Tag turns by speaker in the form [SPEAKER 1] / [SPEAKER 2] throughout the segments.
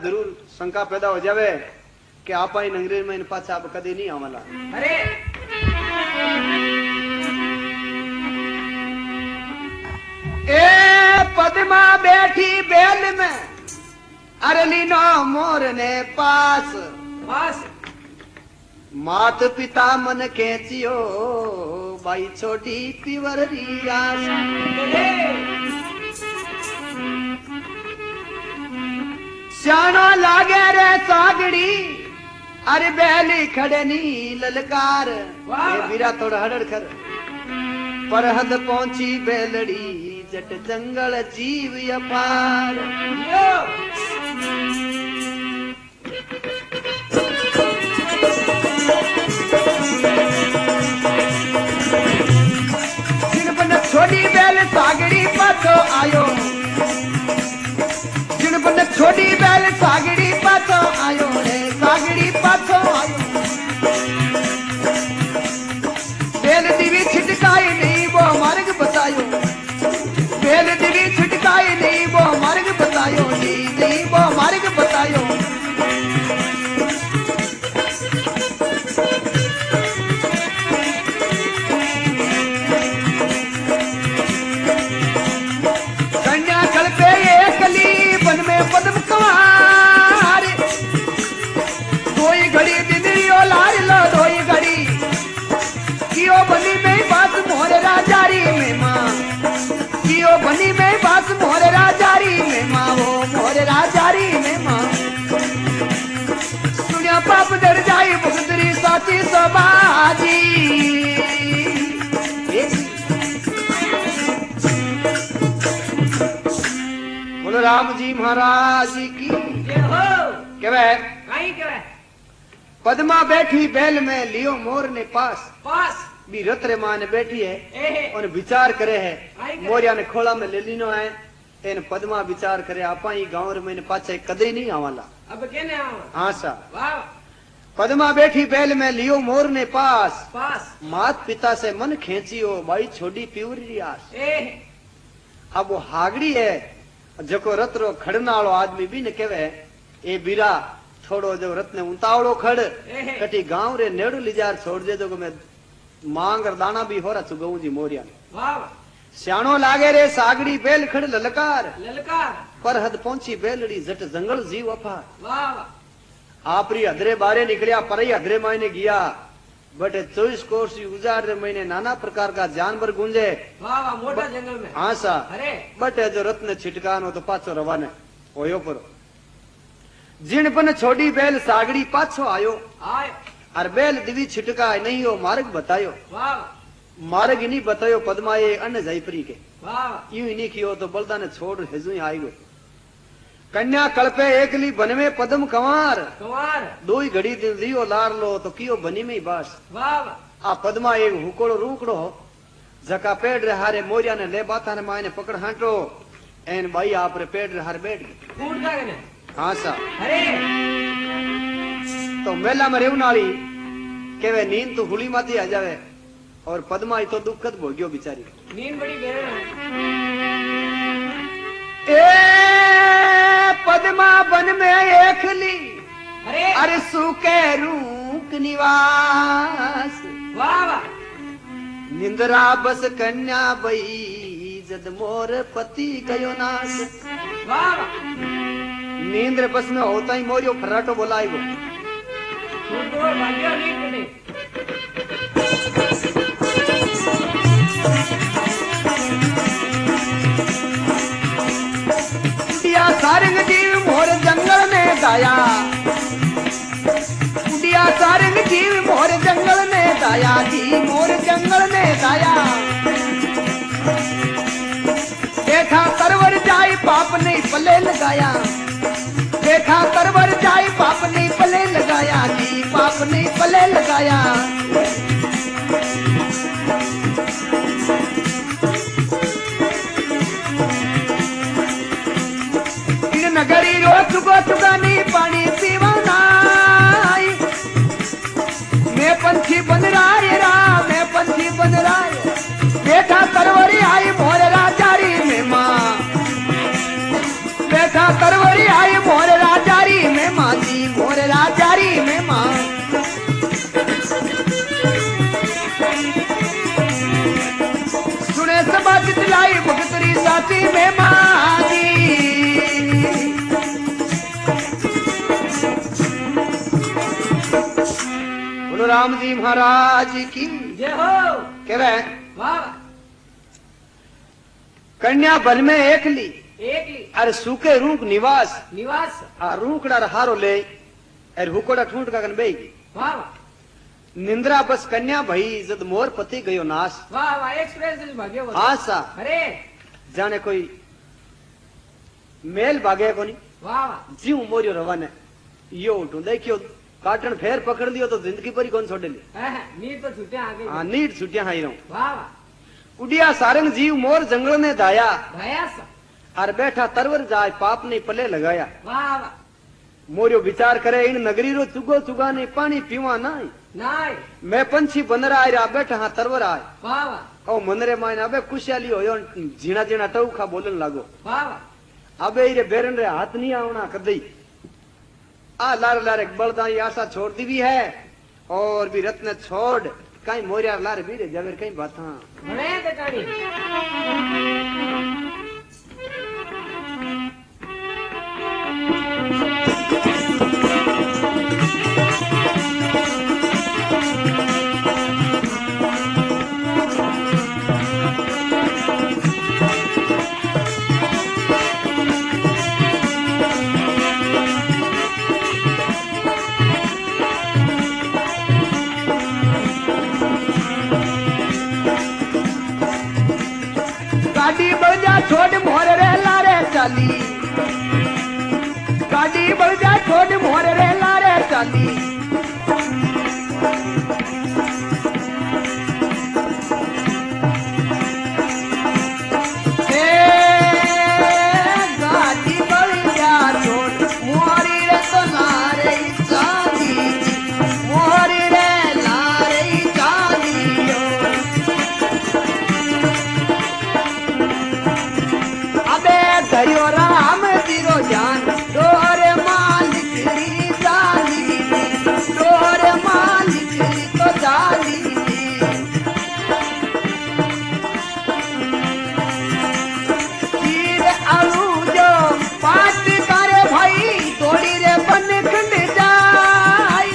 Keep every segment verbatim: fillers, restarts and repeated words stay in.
[SPEAKER 1] जरूर शंका पैदा हो जावे कि आप ही अंग्रेज में पाछा अब कदी नहीं आवाला।
[SPEAKER 2] अरे
[SPEAKER 1] ए पद्मा बैठी बेल में अरली नो मोर ने पास
[SPEAKER 2] पास
[SPEAKER 1] मात पिता मन खेचियो बाई छोटी पिवर रियास श्यानो लागे रे सागड़ी अरे बैली खड़े नी ललकार ये बीरा थोड़ा हड़ड़ कर पर हद पहुंची बेलड़ी जट जंगल जीव अपार जिन बन छोड़ी बैल सागड़ी पाछो आयो जिन बन छोड़ी बैल सागड़ी पाछो आयो रे सागड़ी पाछो आयो बैल दिवी छिटकाई नहीं वो मार्ग बतायो बैल दिवी छिटकाई नहीं वो मार्ग बतायो जी नहीं वो मार्ग बतायो कन्या कल पे एकली बन में पद्म कुमार दोई घड़ी दिदरियो लार लो दोई घड़ी कियो बनी में बात मोर राजारी में माँ कियो बनी में बात मोर राजारी में माँ वो मोर राजारी में माँ सुनिया पाप डर जाई भुगतरी साची सबाजी बोलो राम जी महाराज की
[SPEAKER 2] जय हो
[SPEAKER 1] केवे
[SPEAKER 2] कहीं के
[SPEAKER 1] पद्मा बैठी बैल में लियो मोर ने पास
[SPEAKER 2] पास
[SPEAKER 1] भी रत्रे मां ने बैठी है
[SPEAKER 2] एहे
[SPEAKER 1] और विचार करे है
[SPEAKER 2] आई करे।
[SPEAKER 1] मोरिया ने खोला में ले लीनो है इन पद्मा विचार करे आपा ही गांव रे में पाछे कदे नहीं आवाला
[SPEAKER 2] अब केने आवा
[SPEAKER 1] हाँ सा
[SPEAKER 2] वाह
[SPEAKER 1] पद्मा बैठी बैल में लियो मोर ने पास
[SPEAKER 2] पास
[SPEAKER 1] मात पिता से मन खेचियो बाई छोड़ी प्यूरी आस
[SPEAKER 2] एहे
[SPEAKER 1] अब वो हागड़ी है जको रत्रो खड़नालो आदमी भी ने केवे ए बीरा थोड़ो जो रत्ने उतावड़ो खड़
[SPEAKER 2] एहे।
[SPEAKER 1] कटी गांव रे नेड़ू लिजार छोड़ दे जो को मैं मांग और दाना भी हो रहा चुगऊ जी मोरिया
[SPEAKER 2] वाह
[SPEAKER 1] श्याणो लागे रे सागड़ी बेल खड़ ललकार
[SPEAKER 2] ललकार
[SPEAKER 1] पर हद पहुंची बेलड़ी जट जंगल जीव अफार
[SPEAKER 2] वाह
[SPEAKER 1] आपरी हदरे बारे निकलिया पर ही हदरे मायने गया बटे चौबीस कोर्स गुजार रे महीने नाना प्रकार का जानवर गूंजे
[SPEAKER 2] वाह वाह मोटा जंगल में
[SPEAKER 1] हाँ सा
[SPEAKER 2] अरे
[SPEAKER 1] बटे जो रत्न छिटकानो तो पाछो रवाने होयो पर जिन पन छोड़ी बेल सागड़ी पाछो आयो
[SPEAKER 2] आय
[SPEAKER 1] और बेल दिवी छिटका नहीं हो मार्ग बतायो
[SPEAKER 2] वाह
[SPEAKER 1] मार्ग ही नहीं बतायो पद्माए अन्न जयपुरी के
[SPEAKER 2] वाह
[SPEAKER 1] यूं ही नहीं कियो तो बलदा ने छोड़ हेजू ही आएगो कन्या कल्पे एकली बन में पद्म कंवार
[SPEAKER 2] कुमार
[SPEAKER 1] दो ही घड़ी दिन लियो लार लो तो कियो बनी में ही बास
[SPEAKER 2] वाह वाह
[SPEAKER 1] आ पद्मा एक हुकोड़ो रूकड़ो जका पेड़ रे हारे मोरिया ने ले बाता ने मायने पकड़ हांटो एन भाई आप रे पेड़ रे हारे बैठ गए
[SPEAKER 2] कूद का केने
[SPEAKER 1] हाँ सा
[SPEAKER 2] अरे
[SPEAKER 1] तो मेला में रेवनाली केवे नींद तो हुली माती आ जावे और पद्मा ही तो दुखद भोग्यो बिचारी
[SPEAKER 2] नींद बड़ी गहरा
[SPEAKER 1] ए पद्मा बन में एकली
[SPEAKER 2] अरे
[SPEAKER 1] अरे सूके रूक निवास
[SPEAKER 2] वाह वाह
[SPEAKER 1] निंद्रा बस कन्या बई जद मोर पति गयो नास
[SPEAKER 2] वाह वाह
[SPEAKER 1] नींद्र बस में होता ही मोरियो फर्राटो बोलाएगो
[SPEAKER 2] छोटो भाग्यो नींद बड़ी
[SPEAKER 1] उडिया सारंग जीव मोर जंगल में गाया उडिया सारंग जीव मोर जंगल में गाया जी मोर जंगल में गाया देखा तरवर जाई पाप नहीं पले लगाया देखा तरवर जाई पाप नहीं पले लगाया जी पाप नहीं पले लगाया नगरी रो चुको चुगानी पानी पीवाना मैं पंछी बन रहा है रा मैं पंछी बन रहा है बेटा तरवरी आई मोर राजारी में माँ बेटा तरवरी आई मोर राजारी राम जी महाराज की
[SPEAKER 2] जय हो।
[SPEAKER 1] कह रहे
[SPEAKER 2] वाह वाह।
[SPEAKER 1] कन्या बन में एक ली
[SPEAKER 2] एक ली
[SPEAKER 1] अरे सूखे रूख निवास
[SPEAKER 2] निवास।
[SPEAKER 1] आ रूखड़ा हारो ले अरे हुकोड़ा ठूंठ का कन बेगी
[SPEAKER 2] वाह वाह
[SPEAKER 1] निंद्रा बस कन्या भई जद मोर पति गयो नाश
[SPEAKER 2] वाह वाह। एक्सप्रेस भाग्य वो।
[SPEAKER 1] आशा
[SPEAKER 2] अरे
[SPEAKER 1] जाने कोई मेल भागे कोनी
[SPEAKER 2] वाह वाह।
[SPEAKER 1] जीव मोरियो रवाने यो उठू देखियो काटन फेर पकड़ दियो तो जिंदगी पर ही कौन छोड़े ले
[SPEAKER 2] हाँ, हाँ, नीर तो छुट्टे आ गई।
[SPEAKER 1] हाँ नीट छुट्टियां हाई रहूं
[SPEAKER 2] वाह वाह।
[SPEAKER 1] उडिया सारंग जीव मोर जंगल ने दाया
[SPEAKER 2] भया सा।
[SPEAKER 1] और बैठा तरवर जाए पाप ने पले लगाया
[SPEAKER 2] वाह वाह।
[SPEAKER 1] मोरियो विचार करे इन नगरी रो चुगो चुगा ने पानी पीवा नाई
[SPEAKER 2] नाय
[SPEAKER 1] मैं पंछी बनरा आया बैठा हाँ तरवर आए
[SPEAKER 2] वाह वाह।
[SPEAKER 1] ओ मनरे मायने अबे खुशहाली होयो झीणा झीणा टौखा बोलन लागो
[SPEAKER 2] वाह वाह।
[SPEAKER 1] अबे इरे बेरन रे हाथ नहीं आवना कदई आ लार लार एक बलदाई आशा छोड़ दी भी है और भी रत्न छोड़ कहीं मोरिया लार भी रे जगह कहीं बाता
[SPEAKER 2] भले देखाड़ी।
[SPEAKER 1] गाड़ी बढ़ जा छोड़ मोर रे लारे चाली गाड़ी बढ़ जा छोड़ मोर रे लारे चाली ए गाड़ी बढ़ जा छोड़ मोरी रे तो लारे चाली मोरी रे लारे चाली अबे धरियो राम जीरो जान डोरे मालिक री जाली डोरे मालिक री तो जाली तीर आलू जो पात करे भाई तोड़ी रे बन खंड जाई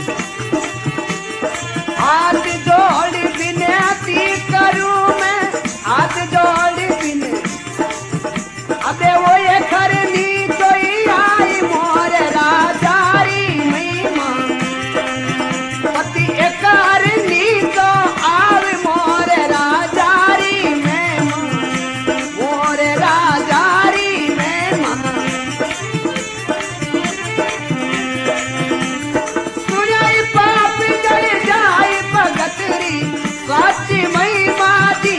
[SPEAKER 1] हाथ जोड़ी बिनती करूं मैं हाथ जोड़ी बिन अबे वो ये करनी तो ही आई मोर राजारी महिमा पति एक करनी तो आव मोर राजारी महिमा मोर राजारी महिमा सुनाई पाप जल जाए भगतरी स्वाची महिमा दी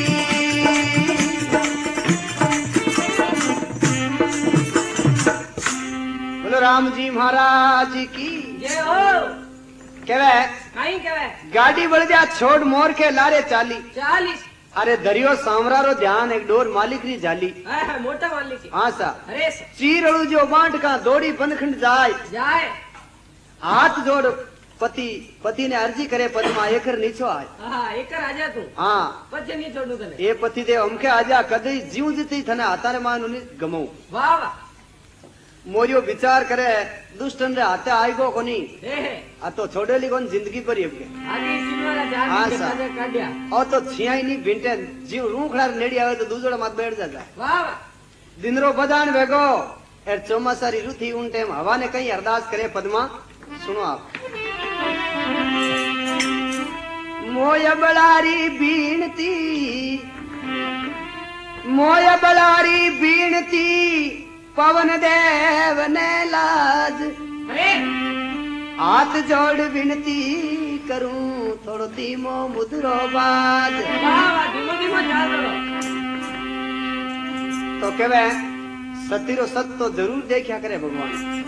[SPEAKER 1] बोलो राम जी महाराज की
[SPEAKER 2] जय हो।
[SPEAKER 1] कहवे
[SPEAKER 2] कहीं कहे
[SPEAKER 1] गाड़ी बढ़ जा छोड़ मोर के लारे चाली
[SPEAKER 2] चालीस।
[SPEAKER 1] अरे दरियो सांवरा रो ध्यान एक डोर मालिक री जाली
[SPEAKER 2] हाँ, हाँ, मोटा मान लीजिए।
[SPEAKER 1] हाँ सा
[SPEAKER 2] अरे सा।
[SPEAKER 1] चीरड़ू जो बांट का दौड़ी बंदखंड जाए
[SPEAKER 2] जाए
[SPEAKER 1] हाथ जोड़ पति पति ने अर्जी करे पद्मा एकर नीचो आए
[SPEAKER 2] हाँ एक आजा तू
[SPEAKER 1] हाँ
[SPEAKER 2] पचे नहीं छोड़ू तने।
[SPEAKER 1] ए पति दे हमके आजा कदई जीव जीती थने हातारे मान गमऊ
[SPEAKER 2] वाह वाह।
[SPEAKER 1] मोरियो विचार करे दुष्टन रे हाथे आएगो कोनी
[SPEAKER 2] हे हे
[SPEAKER 1] आ तो छोड़ेली कोन जिंदगी पर ये
[SPEAKER 2] आगे सिमवाला चार
[SPEAKER 1] हाँ,
[SPEAKER 2] के
[SPEAKER 1] सा।
[SPEAKER 2] बाजा काढ़िया।
[SPEAKER 1] और तो छियाई नहीं भिंटे जीव रूखड़ा नेड़ी आवे तो दूसरा मत बैठ जाता
[SPEAKER 2] वाह वाह।
[SPEAKER 1] दिनरो बदान वेगो एर चौमासा री ऋतु उन टाइम हवा ने कहीं अरदास करे पद्मा सुनो आप मोय बलारी बीनती मोय बलारी बीनती पवन देव ने लाज
[SPEAKER 2] अरे
[SPEAKER 1] हाथ जोड़ विनती करूं थोड़ो धीमो मुद्रो बाज
[SPEAKER 2] वाह वाह। धीमो धीमो चाल रहो।
[SPEAKER 1] तो कहवे सतीरो सत तो जरूर देखा करे भगवान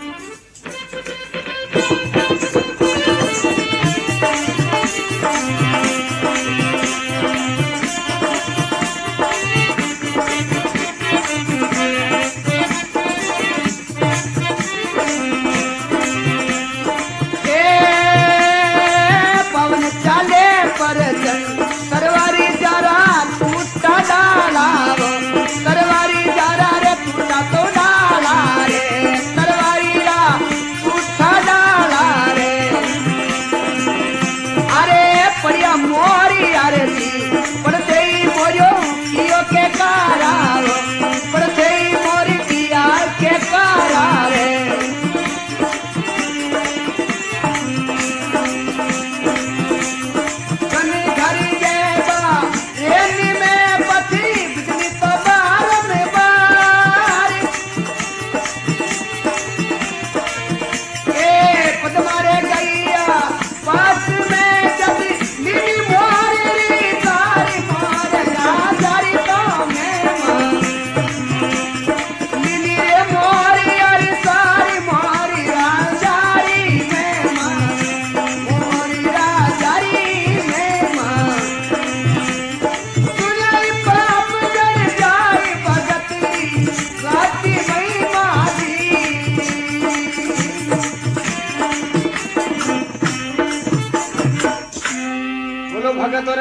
[SPEAKER 1] सरवारी जरा टूटा डाला सरवारी जरा रे टूटा तो डाला रे सरवारी रा टूटा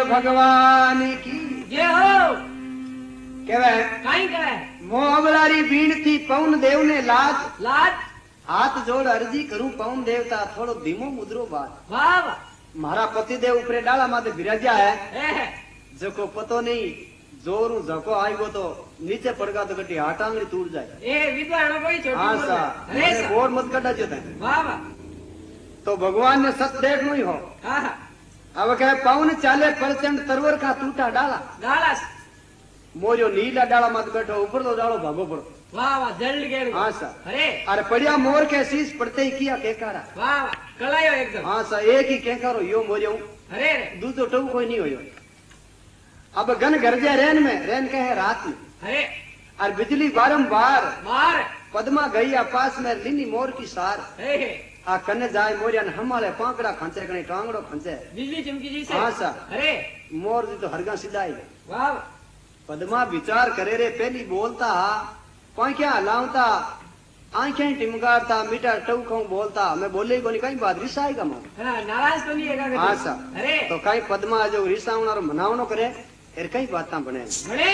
[SPEAKER 1] भगवान की
[SPEAKER 2] जे हो
[SPEAKER 1] केवे
[SPEAKER 2] काई करे
[SPEAKER 1] मोहबलारी बीण थी पवन देव ने लाज
[SPEAKER 2] लाज
[SPEAKER 1] हाथ जोड़ अर्जी करूं पवन देवता थोड़ो धीमो मुद्रो बात
[SPEAKER 2] वाह वाह
[SPEAKER 1] मारा पति देव ऊपरे डाला माथे बिराजा है
[SPEAKER 2] ए
[SPEAKER 1] जो को पतो नहीं जोरू झको आएगो तो नीचे पड़गा तो कटी हाटांगड़ी टूट जाए
[SPEAKER 2] ए विद्वान कोई छोटी
[SPEAKER 1] हाँ सा
[SPEAKER 2] अरे सा
[SPEAKER 1] बोर मत कटा जो तै
[SPEAKER 2] वाह वाह
[SPEAKER 1] तो भगवान ने सच देखनो ही हो
[SPEAKER 2] हाँ हाँ
[SPEAKER 1] अब कहे पवन चाले प्रचंड तरवर का टूटा डाला
[SPEAKER 2] डाला
[SPEAKER 1] मोरियो नीला डाला मत बैठो ऊपर तो डालो भागो पड़ो
[SPEAKER 2] वाह वाह जल्द गेड़
[SPEAKER 1] हाँ सा
[SPEAKER 2] अरे
[SPEAKER 1] अरे पड़िया मोर के शीश पड़ते ही किया केकारा
[SPEAKER 2] वाह वाह कलायो एकदम
[SPEAKER 1] हाँ सा एक ही केकारो यो मोरियो
[SPEAKER 2] अरे
[SPEAKER 1] दूसरो टू कोई नहीं होयो अब गन गरजे रेन में रेन कहे रात में
[SPEAKER 2] अरे
[SPEAKER 1] और बिजली बारंबार
[SPEAKER 2] मार
[SPEAKER 1] पद्मा गई पास में लिनी मोर की सार
[SPEAKER 2] ए
[SPEAKER 1] आ कने जाए मोरिया ने हमारे पांकड़ा खंचे कने टांगड़ो खंचे
[SPEAKER 2] बिजली चमकी जी से
[SPEAKER 1] हाँ सा
[SPEAKER 2] अरे
[SPEAKER 1] मोर जी तो हरगा सिधाई
[SPEAKER 2] वाह
[SPEAKER 1] पद्मा विचार करे रे पहली बोलता पांख्या हलावता आंखें टिमगारता मीठा टूखों बोलता मैं बोले को नहीं कहीं बात रिसाएगा मां
[SPEAKER 2] हाँ नाराज तो नहीं है
[SPEAKER 1] हाँ सा
[SPEAKER 2] अरे
[SPEAKER 1] तो कहीं पद्मा जो रिसावना और मनावनो करे एर कई बातां बने
[SPEAKER 2] बड़े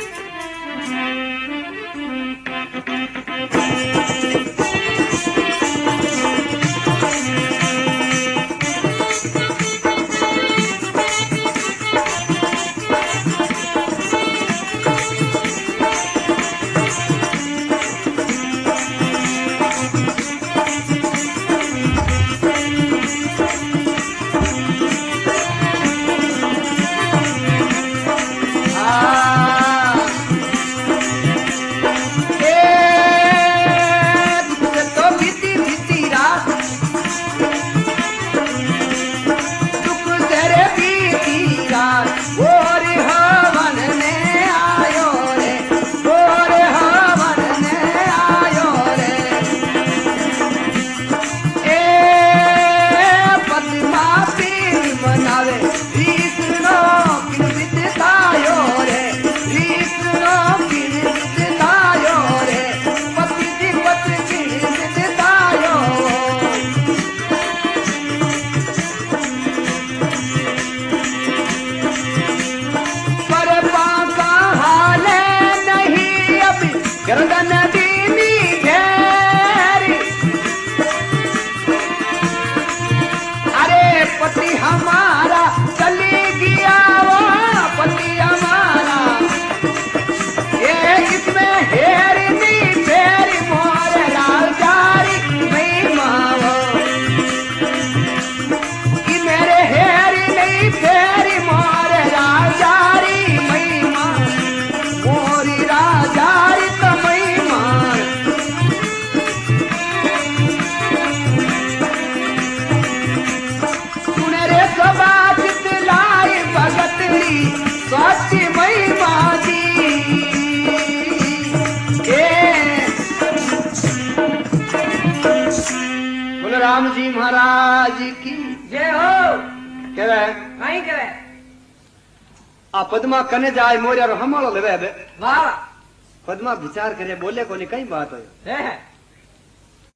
[SPEAKER 1] राम जी महाराज की
[SPEAKER 2] जय हो
[SPEAKER 1] केवे
[SPEAKER 2] काई करे
[SPEAKER 1] आ पद्मा कने जाए मोरिया रो हमालो लेवे बे
[SPEAKER 2] वाह
[SPEAKER 1] पद्मा विचार करे बोले कोनी कई बात होयो
[SPEAKER 2] है